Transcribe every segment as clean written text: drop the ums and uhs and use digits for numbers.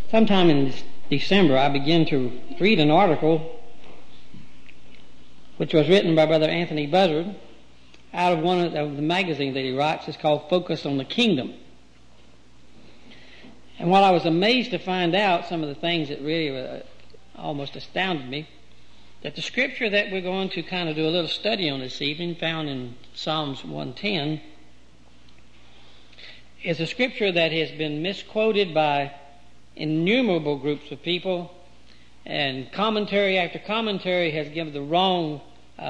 Sometime in December, I began to read an article which was written by Brother Anthony Buzzard out of one of the magazines that he writes. It's called Focus on the Kingdom. And while I was amazed to find out some of the things that really almost astounded me, that the scripture that we're going to kind of do a little study on this evening, found in Psalms 110, is a scripture that has been misquoted by innumerable groups of people, and commentary after commentary has given the wrong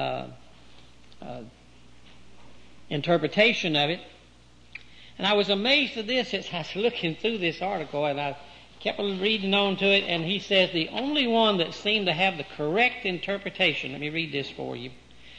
interpretation of it. And I was amazed at this as I was looking through this article, and I kept reading on to it, and he says the only one that seemed to have the correct interpretation, let me read this for you.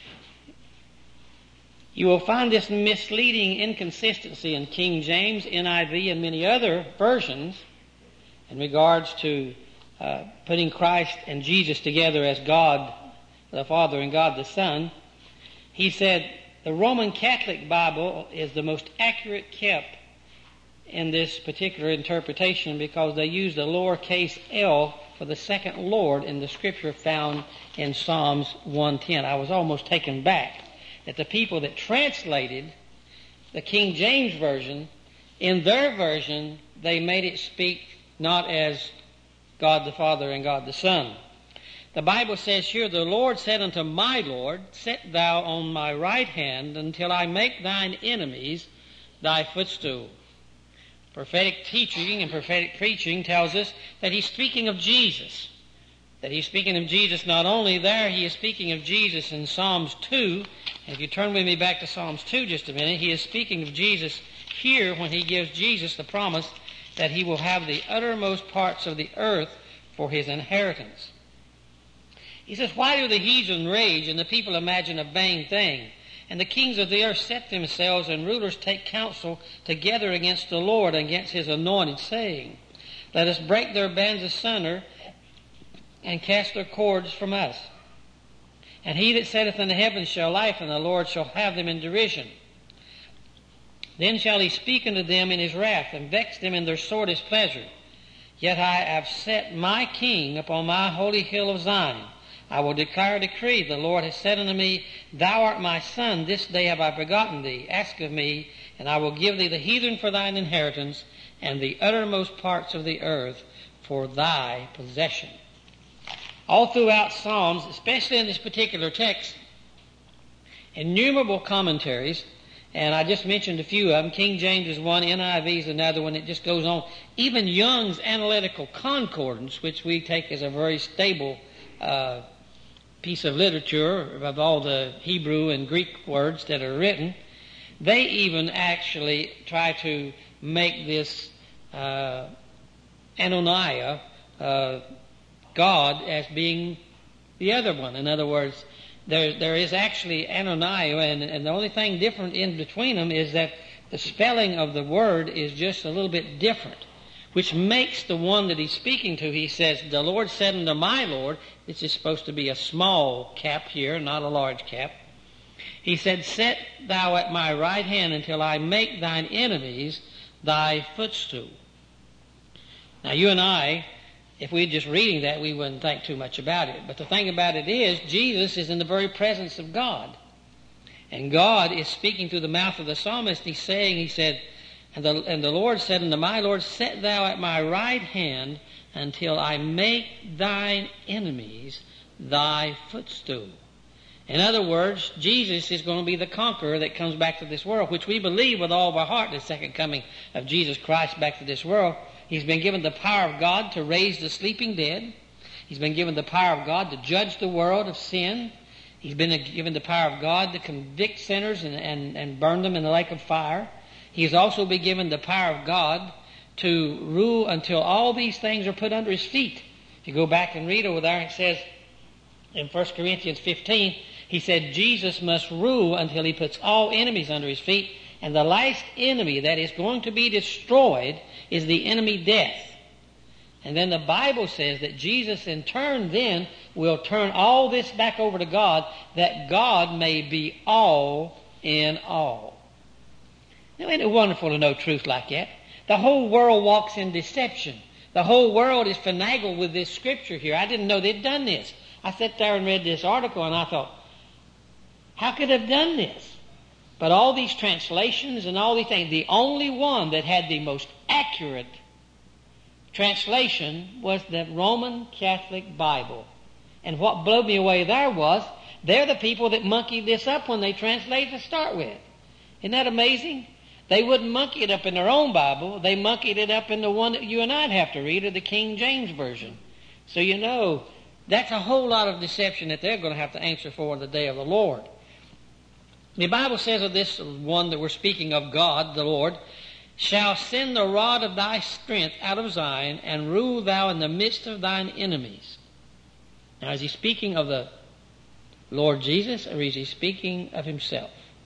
You will find this misleading inconsistency in King James, NIV, and many other versions in regards to putting Christ and Jesus together as God the Father and God the Son. He said the Roman Catholic Bible is the most accurate kept in this particular interpretation because they use the lowercase l for the second Lord in the scripture found in Psalms 110. I was almost taken back that the people that translated the King James Version, in their version, they made it speak not as God the Father and God the Son. The Bible says here, the Lord said unto my Lord, sit thou on my right hand until I make thine enemies thy footstool. Prophetic teaching and prophetic preaching tells us that he's speaking of Jesus. That he's speaking of Jesus not only there, he is speaking of Jesus in Psalms 2. And if you turn with me back to Psalms 2 just a minute, he is speaking of Jesus here when he gives Jesus the promise that he will have the uttermost parts of the earth for his inheritance. He says, why do the heathen rage and the people imagine a vain thing? And the kings of the earth set themselves, and rulers take counsel together against the Lord and against his anointed, saying, let us break their bands asunder and cast their cords from us. And he that sitteth in the heavens shall laugh, and the Lord shall have them in derision. Then shall he speak unto them in his wrath, and vex them in their sorest pleasure. Yet I have set my king upon my holy hill of Zion. I will declare a decree. The Lord has said unto me, thou art my son, this day have I begotten thee. Ask of me, and I will give thee the heathen for thine inheritance, and the uttermost parts of the earth for thy possession. All throughout Psalms, especially in this particular text, innumerable commentaries, and I just mentioned a few of them. King James is one, NIV is another one. It just goes on. Even Young's Analytical Concordance, which we take as a very stable piece of literature of all the Hebrew and Greek words that are written, they even actually try to make this Ananiah God as being the other one. In other words, there is actually Ananiah, and the only thing different in between them is that the spelling of the word is just a little bit different, which makes the one that he's speaking to, he says, the Lord said unto my Lord, this is supposed to be a small cap here, not a large cap. He said, set thou at my right hand until I make thine enemies thy footstool. Now you and I, if we were just reading that, we wouldn't think too much about it. But the thing about it is, Jesus is in the very presence of God. And God is speaking through the mouth of the psalmist. He's saying, he said, and the Lord said unto my Lord, set thou at my right hand until I make thine enemies thy footstool. In other words, Jesus is going to be the conqueror that comes back to this world, which we believe with all of our heart, the second coming of Jesus Christ back to this world. He's been given the power of God to raise the sleeping dead. He's been given the power of God to judge the world of sin. He's been given the power of God to convict sinners and burn them in the lake of fire. He has also been given the power of God to rule until all these things are put under his feet. If you go back and read over there, it says in 1 Corinthians 15, he said Jesus must rule until he puts all enemies under his feet. And the last enemy that is going to be destroyed is the enemy death. And then the Bible says that Jesus in turn then will turn all this back over to God, that God may be all in all. Now, isn't it wonderful to know truth like that? The whole world walks in deception. The whole world is finagled with this scripture here. I didn't know they'd done this. I sat there and read this article and I thought, how could they have done this? But all these translations and all these things, the only one that had the most accurate translation was the Roman Catholic Bible. And what blew me away there was, they're the people that monkeyed this up when they translated to start with. Isn't that amazing? They wouldn't monkey it up in their own Bible. They monkeyed it up in the one that you and I'd have to read, or the King James Version. So you know, that's a whole lot of deception that they're going to have to answer for in the day of the Lord. The Bible says of this one that we're speaking of, God, the Lord, shall send the rod of thy strength out of Zion, and rule thou in the midst of thine enemies. Now, is he speaking of the Lord Jesus, or is he speaking of himself?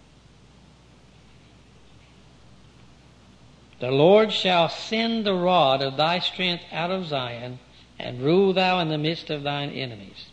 The Lord shall send the rod of thy strength out of Zion, and rule thou in the midst of thine enemies.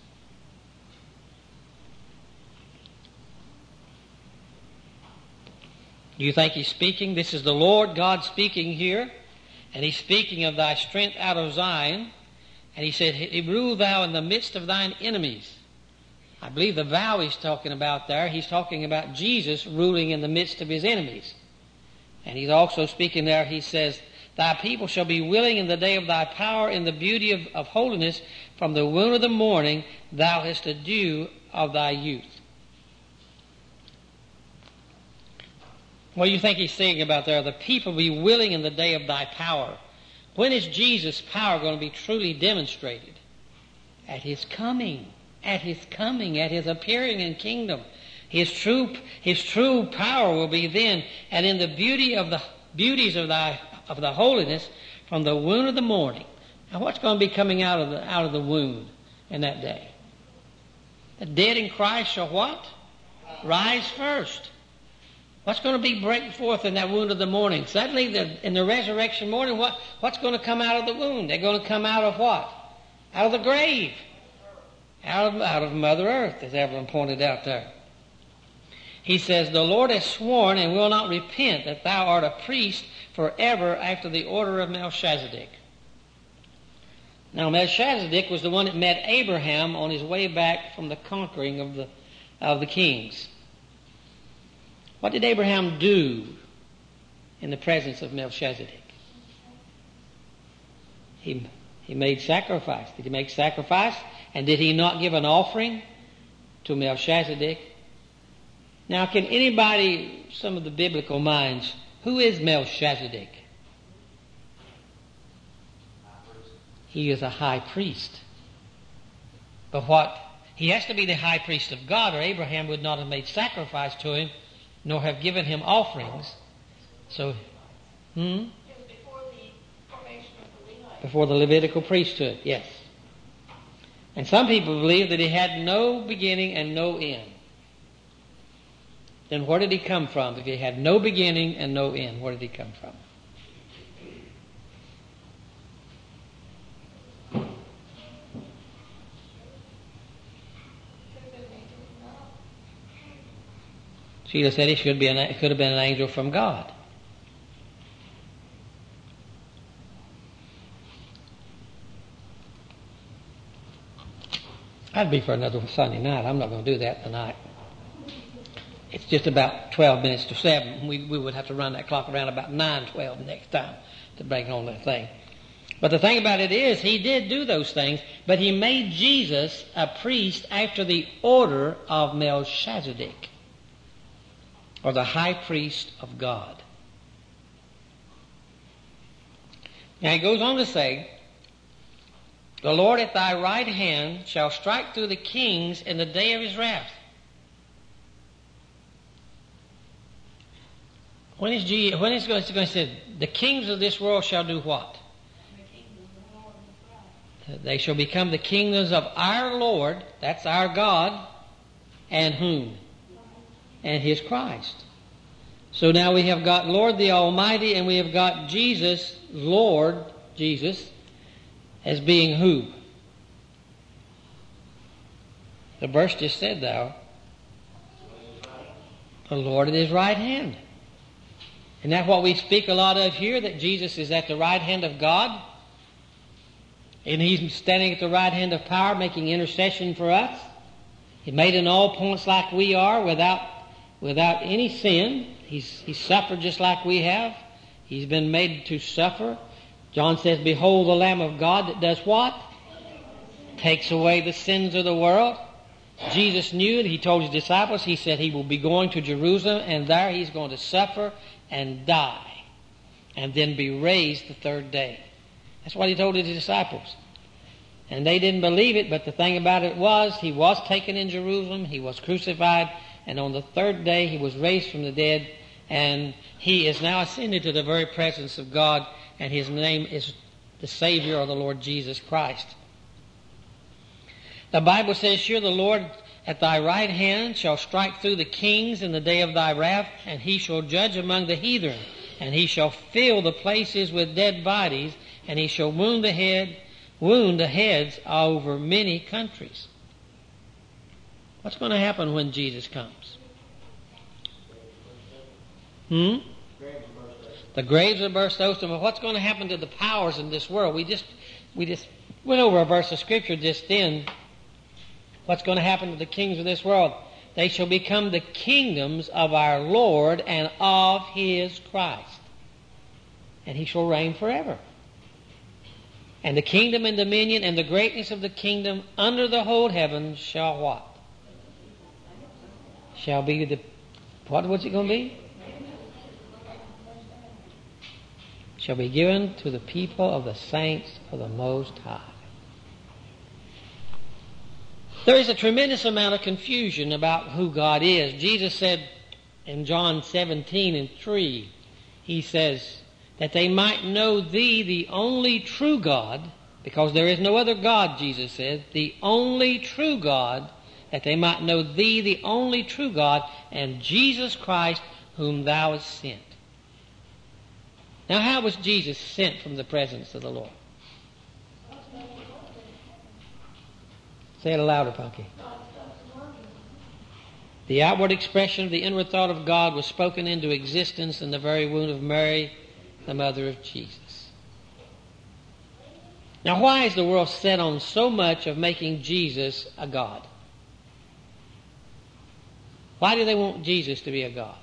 Do you think he's speaking? This is the Lord God speaking here, and he's speaking of thy strength out of Zion, and he said, rule thou in the midst of thine enemies. I believe the vow he's talking about there, he's talking about Jesus ruling in the midst of his enemies. And he's also speaking there, he says, thy people shall be willing in the day of thy power, in the beauty of holiness. From the womb of the morning thou hast the dew of thy youth. What do you think he's saying about there? The people be willing in the day of thy power. When is Jesus' power going to be truly demonstrated? At his coming. At his coming, at his appearing in kingdom. His true power will be then, and in the beauty of the beauties of the holiness, from the womb of the morning. Now, what's going to be coming out of the womb in that day? The dead in Christ shall what? Rise first. What's going to be breaking forth in that womb of the morning? Suddenly, in the resurrection morning, what's going to come out of the womb? They're going to come out of what? Out of the grave. Out of Mother Earth, as Evelyn pointed out there. He says, the Lord has sworn and will not repent that thou art a priest forever after the order of Melchizedek. Now, Melchizedek was the one that met Abraham on his way back from the conquering of the kings. What did Abraham do in the presence of Melchizedek? He made sacrifice. Did he make sacrifice? And did he not give an offering to Melchizedek? Now, can anybody, some of the biblical minds, who is Melchizedek? He is a high priest. But what? He has to be the high priest of God, or Abraham would not have made sacrifice to him, nor have given him offerings. So, It was before the formation of the Levite. Before the Levitical priesthood, yes. And some people believe that he had no beginning and no end. Then where did he come from? If he had no beginning and no end, where did he come from? Sheila said he could have been an angel from God. That'd be for another Sunday night. I'm not going to do that tonight. It's just about 12 minutes to 7. We would have to run that clock around about 9:12 next time to bring on that thing. But the thing about it is, he did do those things, but he made Jesus a priest after the order of Melchizedek, or the high priest of God. Now he goes on to say, the Lord at thy right hand shall strike through the kings in the day of his wrath. When is going to say, the kings of this world shall do what? They shall become the kingdoms of our Lord, that's our God, and whom? And his Christ. So now we have got Lord the Almighty, and we have got Jesus, Lord Jesus, as being who? The verse just said thou, the Lord at his right hand. Isn't that what we speak a lot of here, that Jesus is at the right hand of God? And He's standing at the right hand of power making intercession for us. He made in all points like we are without any sin. He's suffered just like we have. He's been made to suffer. John says, behold the Lamb of God that does what? Takes away the sins of the world. Jesus knew it. He told His disciples, He said He will be going to Jerusalem, and there He's going to suffer and die and then be raised the third day. That's what He told His disciples. And they didn't believe it, but the thing about it was, He was taken in Jerusalem, He was crucified, and on the third day He was raised from the dead, and He is now ascended to the very presence of God, and His name is the Savior, or the Lord Jesus Christ. The Bible says, sure, the Lord at thy right hand shall strike through the kings in the day of thy wrath, and He shall judge among the heathen, and He shall fill the places with dead bodies, and He shall wound the heads over many countries. What's going to happen when Jesus comes? The graves will burst open. But what's going to happen to the powers in this world? We just went over a verse of Scripture just then. What's going to happen to the kings of this world? They shall become the kingdoms of our Lord and of His Christ. And He shall reign forever. And the kingdom and dominion and the greatness of the kingdom under the whole heavens shall what? Shall be the... What's it going to be? Shall be given to the people of the saints of the Most High. There is a tremendous amount of confusion about who God is. Jesus said in John 17:3, He says, that they might know Thee, the only true God, because there is no other God, Jesus said, the only true God, that they might know Thee, the only true God, and Jesus Christ, whom Thou hast sent. Now, how was Jesus sent from the presence of the Lord? Say it louder, Punky. The outward expression of the inward thought of God was spoken into existence in the very womb of Mary, the mother of Jesus. Now, why is the world set on so much of making Jesus a God? Why do they want Jesus to be a God?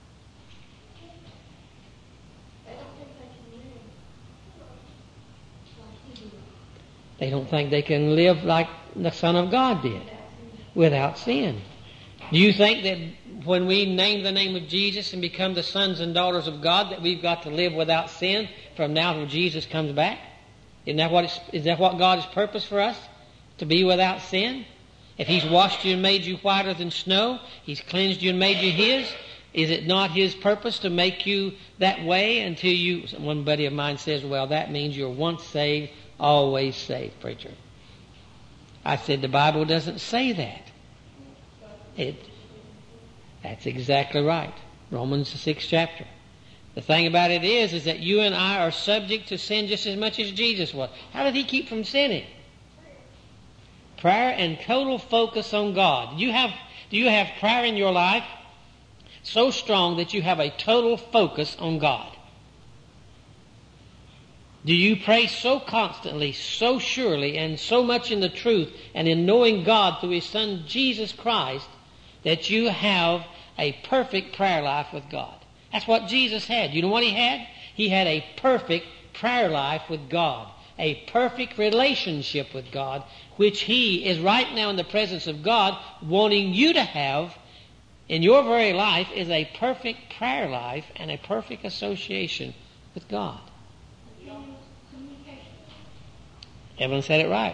They don't think they can live like the Son of God did, without sin. Do you think that when we name the name of Jesus and become the sons and daughters of God, that we've got to live without sin from now till Jesus comes back? Is that what God has purposed for us? To be without sin? If He's washed you and made you whiter than snow, He's cleansed you and made you His, is it not His purpose to make you that way until you... One buddy of mine says, well, that means you're once saved, always saved, preacher. I said, the Bible doesn't say that. That's exactly right. Romans the 6th chapter. The thing about it is that you and I are subject to sin just as much as Jesus was. How did He keep from sinning? Prayer and total focus on God. Do you have prayer in your life so strong that you have a total focus on God? Do you pray so constantly, so surely, and so much in the truth and in knowing God through His Son Jesus Christ that you have a perfect prayer life with God? That's what Jesus had. You know what He had? He had a perfect prayer life with God, a perfect relationship with God, which He is right now in the presence of God wanting you to have in your very life, is a perfect prayer life and a perfect association with God. Evelyn said it right.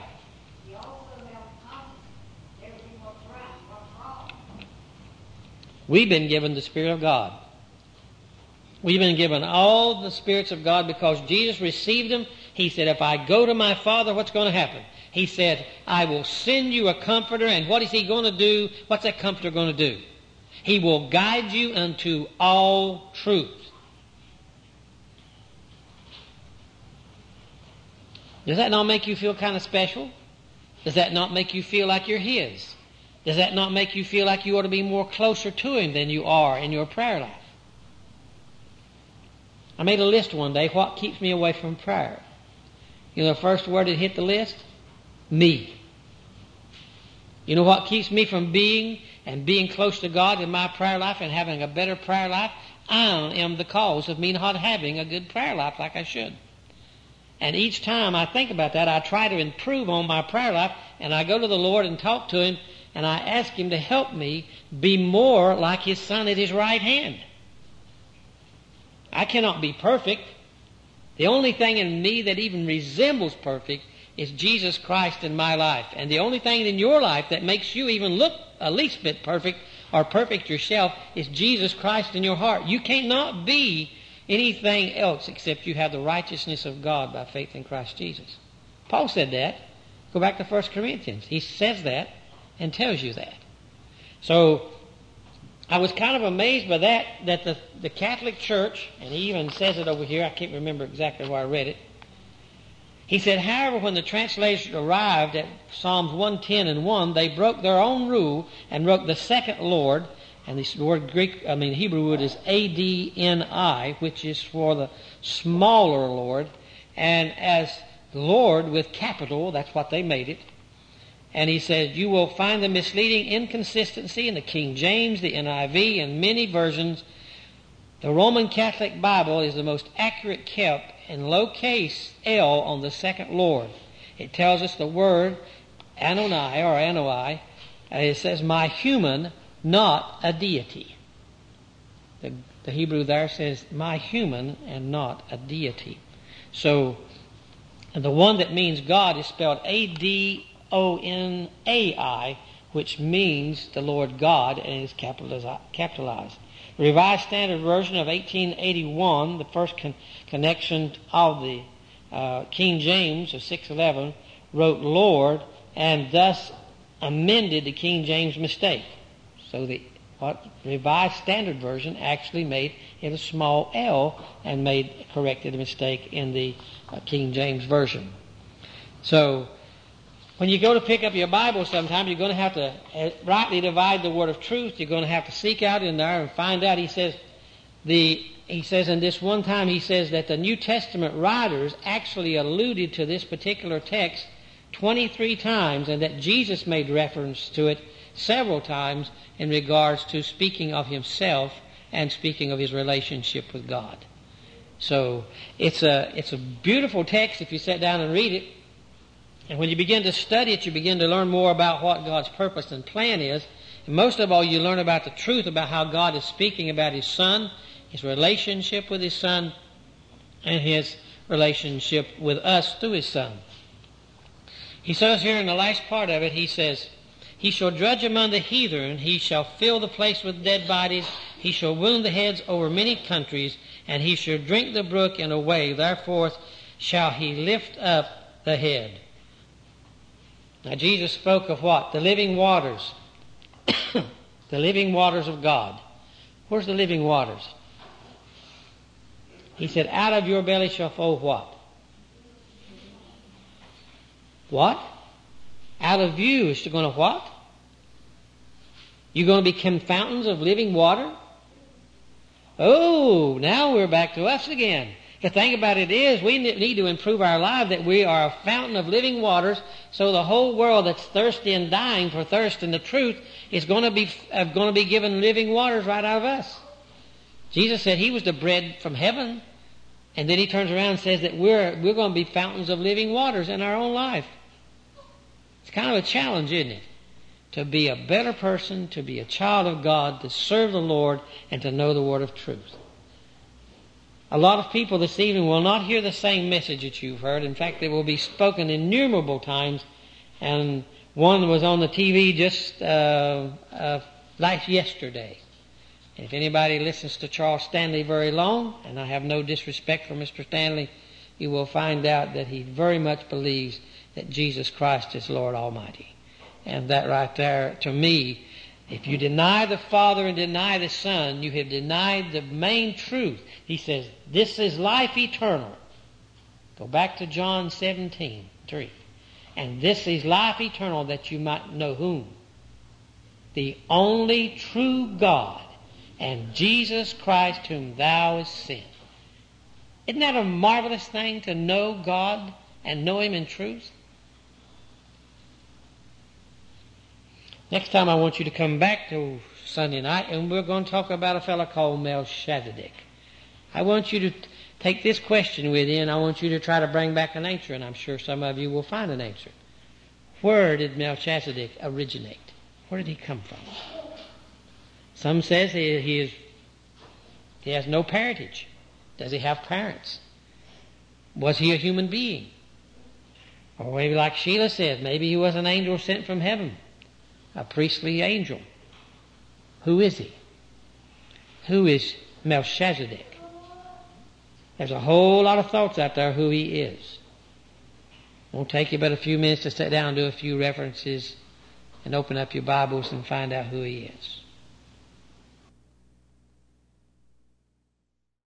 We've been given the Spirit of God. We've been given all the spirits of God because Jesus received them. He said, if I go to my Father, what's going to happen? He said, I will send you a comforter. And what is He going to do? What's that comforter going to do? He will guide you unto all truth. Does that not make you feel kind of special? Does that not make you feel like you're His? Does that not make you feel like you ought to be more closer to Him than you are in your prayer life? I made a list one day, what keeps me away from prayer? You know the first word that hit the list? Me. You know what keeps me from being close to God in my prayer life and having a better prayer life? I am the cause of me not having a good prayer life like I should. And each time I think about that, I try to improve on my prayer life, and I go to the Lord and talk to Him, and I ask Him to help me be more like His Son at His right hand. I cannot be perfect. The only thing in me that even resembles perfect is Jesus Christ in my life. And the only thing in your life that makes you even look a least bit perfect or perfect yourself is Jesus Christ in your heart. You cannot be anything else except you have the righteousness of God by faith in Christ Jesus. Paul said that. Go back to 1 Corinthians. He says that and tells you that. So I was kind of amazed by that the Catholic Church, and he even says it over here, I can't remember exactly where I read it. He said, however, when the translators arrived at Psalms 110 and 1, they broke their own rule and wrote the second Lord, and this word Hebrew word is Adni, which is for the smaller Lord, and as Lord with capital, that's what they made it. And he said, you will find the misleading inconsistency in the King James, the NIV, and many versions. The Roman Catholic Bible is the most accurate kept in lowercase L on the second Lord. It tells us the word Anoni or Anoi. It says, my human, not a deity. The Hebrew there says, my human and not a deity. So the one that means God is spelled Adonai, which means the Lord God, and is capitalized. The Revised Standard Version of 1881, the first connection of the King James of 611, wrote Lord and thus amended the King James mistake. So the Revised Standard Version actually made it a small L and corrected the mistake in the King James Version. So when you go to pick up your Bible sometime, you're going to have to rightly divide the word of truth. You're going to have to seek out in there and find out. He says in this one time, he says that the New Testament writers actually alluded to this particular text 23 times, and that Jesus made reference to it several times in regards to speaking of himself and speaking of his relationship with God. So it's a beautiful text if you sit down and read it. And when you begin to study it, you begin to learn more about what God's purpose and plan is. And most of all, you learn about the truth about how God is speaking about His Son, His relationship with His Son, and His relationship with us through His Son. He says here in the last part of it, he says, he shall judge among the heathen, he shall fill the place with dead bodies, he shall wound the heads over many countries, and he shall drink the brook in a way, therefore shall he lift up the head. Now Jesus spoke of what? The living waters. The living waters of God. Where's the living waters? He said, out of your belly shall flow what? What? Out of you is going to what? You're going to become fountains of living water? Oh, now we're back to us again. The thing about it is we need to improve our life, that we are a fountain of living waters, so the whole world that's thirsty and dying for thirst and the truth is going to be given living waters right out of us. Jesus said He was the bread from heaven, and then He turns around and says that we're going to be fountains of living waters in our own life. It's kind of a challenge, isn't it? To be a better person, to be a child of God, to serve the Lord, and to know the word of truth. A lot of people this evening will not hear the same message that you've heard. In fact, it will be spoken innumerable times. And one was on the TV just like yesterday. And if anybody listens to Charles Stanley very long, and I have no disrespect for Mr. Stanley, you will find out that he very much believes that Jesus Christ is Lord Almighty. And that right there, to me, if you deny the Father and deny the Son, you have denied the main truth. He says, this is life eternal. Go back to John 17:3. And this is life eternal, that you might know whom? The only true God, and Jesus Christ whom thou hast sent. Isn't that a marvelous thing, to know God and know Him in truth? Next time I want you to come back to Sunday night, and we're going to talk about a fellow called Melchizedek. I want you to take this question with you, and I want you to try to bring back an answer, and I'm sure some of you will find an answer. Where did Melchizedek originate? Where did he come from? Some says he has no parentage. Does he have parents? Was he a human being? Or maybe like Sheila says, maybe he was an angel sent from heaven, a priestly angel. Who is he? Who is Melchizedek? There's a whole lot of thoughts out there who he is. It won't take you but a few minutes to sit down and do a few references and open up your Bibles and find out who he is.